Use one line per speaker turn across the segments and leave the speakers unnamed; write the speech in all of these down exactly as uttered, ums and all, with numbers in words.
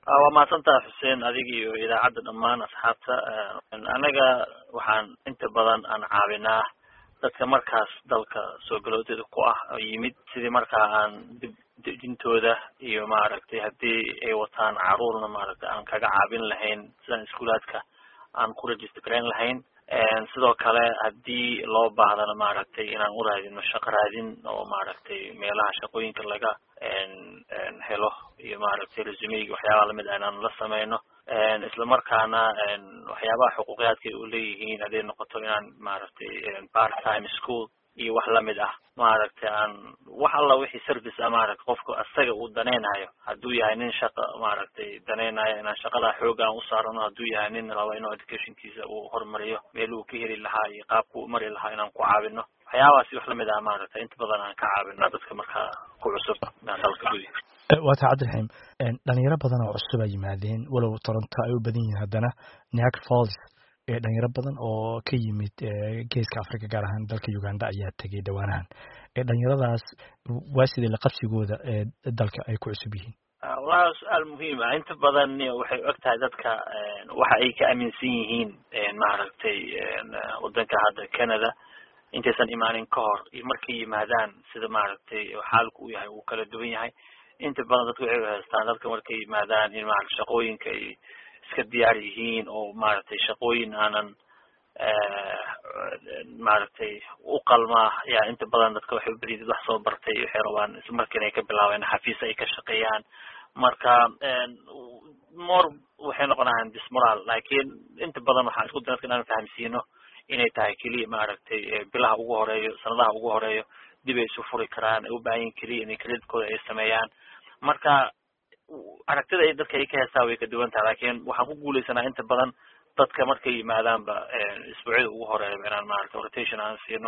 waa maasanta Xuseen adiga iyo idaacada dhamaan asxaabta anaga waxaan inta badan aan caawinaa dadka markaas dalka soo galoodeeda ku ah yimid sidii markaa aan dejintooda iyo maaragtay hadii ay wataan caruurna maaragtay aan kaga caawin lahayn sidaan iskuulaadka aan ku register gareyn lahayn sidoo kale hadii loo baahdana maaragtay inaan u raadino shaqo raadin oo maaragtay meelaha shaqooyinka laga helo iyo maaragtay resume waxyaabo lamid ah inaan la sameeyno isla markaana waxyaabaha xuquuqiyaadka ay u leeyihiin hadii noqoto inaan maaragtay part time school iyo wax lamid ah maaragtay aan wax alla wixii service ah maaragtay qofku asaga uu daneynayo haduu yahay nin shaqo maaragtay daneynayo inaan shaqada xoog aan u saarno haduu yahay nin rabo inuu educationkiisa uu horumariyo meel uu ka heli lahaa iyo qaabku u mari lahaa inaan ku caawino waxyaabahaas wax lamid ah maaragtay inta badan aan ka caawino dadka markaa ku cusub dalka gudihiisa
waata Cabdiraxiim dhalinyaro badan oo cusub ay yimaadeen walow Toronto ay u badan yihiin haddana Niagara Falls ee dhalinyaro badan oo ka yimid geeska Afrika gaar ahaan dalka Uganda ayaa tagay dhawaanahan ee dhalinyaradaas waa sidii la qabsigooda ee dalka ay ku cusub yihiin
waa su'aal muhiim ah inta badan waxay ogtahay dadka waxa ay ka aaminsan yihiin maaragtay wadanka hadda Canada intaysan imaanin ka hor markay yimaadaan sida maaragtay xaalku uu yahay uu kala duwan yahay inta badan dadku waxay haystaan dadka markay yimaadaan in maaragtay shaqooyinka ay iska diyaar yihiin oo maaragtay shaqooyin aanan maaragtay u qalma yaa inta badan dadka waxay bariid wax soo bartay waxay rabaan isla markiina ay ka bilaabeen xafiis ay ka shaqeeyaan marka more waxay noqonayaan dismoral laakiin inta badan waxaan isku dayaa inaan fahamsiino inay tahay kaliya maaragtay bilaha ugu horeeyo sanadaha ugu horeeyo dib ay isu furi karaan ay u baahan yihiin kaliya inay credit-kooda ay sameeyaan marka aragtida ay dadka ay ka heestaa way ka duwan tahay laakiin waxaan ku guuleysanaa inta badan dadka markay yimaadaanba isbuucyada ugu horeeya inaan maaragtay rotation aan siino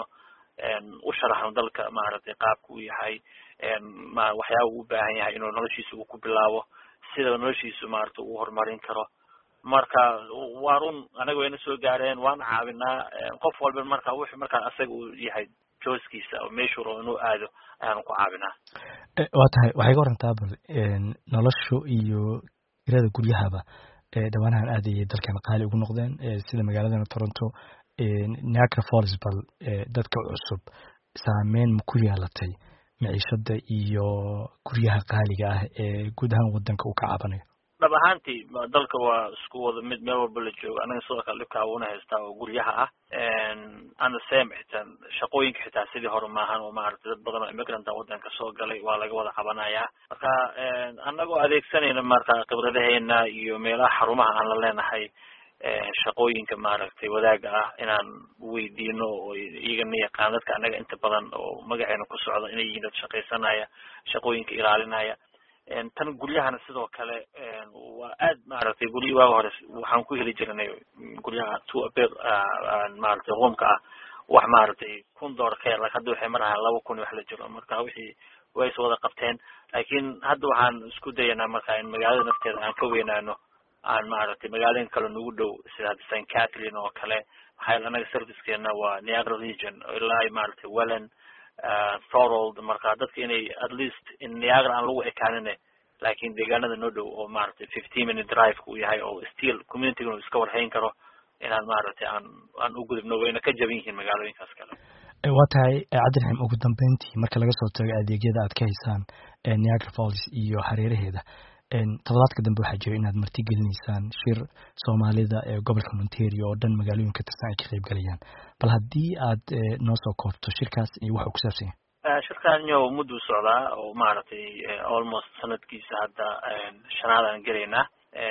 u sharaxno dalka maaragtay qaabka uu yahay waxyaaba uu u baahan yahay inuu noloshiisa uu ku bilaabo sida noloshiisu maaragtay uu horumarin karo marka waa run anaga wayna soo gaareen waan caawinaa qof walba marka wuxuu markaa asaga uu yahay jooskiisa oo meeshuu rabo inuu aado ayaan ku caawinaa
waa tahay waxay ka warantaa bal noloshu iyo irada guryahaba dhawaanahan aad ayay dalkan qaali ugu noqdeen sida magaalada Toronto Niagara Falls bal dadka cusub saameyn ma ku yeelatay maciishada iyo guryaha qaaliga ah ee guud ahaan wadanka uu ka caabanayo
dhab ahaantii dalka waa isku wada mid meel walba la joogo anaga sidoo kale dhibka uuna haystaa oo guryaha ah ana same xitaa shaqooyinka xitaa sidii hore maahan oo maaragtay dad badan oo immigrant wadanka soo galay waa laga wada cabanayaa marka anagoo adeegsanayna marka khibradaheena iyo meelaha xarumaha aan la leenahay shaqooyinka maaragtay wadaaga ah inaan weydiino oo iyagana yaqaan dadka anaga inta badan oo magaceena ku socda inay yihiin dad shaqaysanaya shaqooyinka ilaalinaya tan guryahana sidoo kale waa aad maaragtay guryo waaga hore waxaan ku heli jirnay guryaha two bed maaragtay roomka ah wax maaragtay kun dollar ka yar hadda waxay marahaan laba kun wax la jiro marka wixii way soo wada qabteen laakiin hadda waxaan isku dayanaa marka in magaalada nafteeda aan ka weynaano aan maaragtay magaalooyin kale nagu dhow sida Saint Catherine oo kale waxay anaga servicekeena waa Niagara region ilaa maaragtay Welland Thorold marka dadka inay at least in Niagara aan lagu ekaanine laakiin deegaanada noo dhow oo maaragtay fifteen minute drive ku yahay oo still community uu iska warhayn karo inaan maaragtay aan aan u gudubno wayna ka jaban yihiin magaalooyinkaas kale
waa tahay Cabdiraxiim ugu dambeyntii marka laga soo tago adeegyada aad ka haysaan Niagara Falls iyo hareeraheeda toddobaadka dambe waxaa jira inaad marti gelinaysaan shir Soomaalida ee gobolka Ontario oo dhan magaalooyinka tirsan ay ka qayb galayaan bal haddii aad noo soo koobto shirkaas iyo waxa uu ku saabsan
yahay shirkan iyo muddo socdaa oo maaragtay almost sanadkiisa hadda shanaad aan galaynaa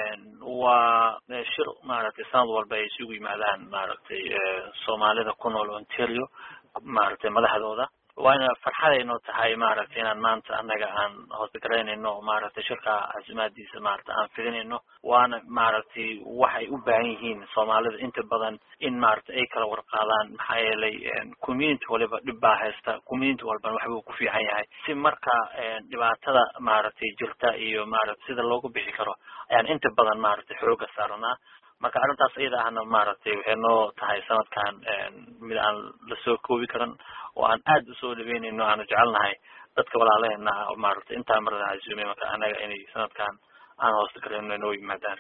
waa shir maaragtay sanad walba ay isugu yimaadaan maaragtay Soomaalida ku nool Ontario maaragtay madaxdooda waana farxadayno tahay maaragtay inaan maanta anaga aan hoosgareynayno maaragtay shirka caasimadiisa maaragtay aan fidinayno waana maaragtay waxay u baahan yihiin Soomaalida inta badan in maaragtay ay kala warqaadaan maxaa yeelay community waliba dhib baa haysta community walba waxbuu ku fiican yahay si marka dhibaatada maaragtay jirta iyo maaragtay sida loogu bixi karo ayaan inta badan maaragtay xooga saarnaa marka arintaas iyada ahna maaragtay waxay noo tahay sanadkan mid aan la soo koobi karin oo aan aad u soo dhaweynayno aan jecelnahay dadka walaalaheena maaragtay inta marada casuumay marka anaga inay sanadkan aan hoosta karayno inoo yimaadaan.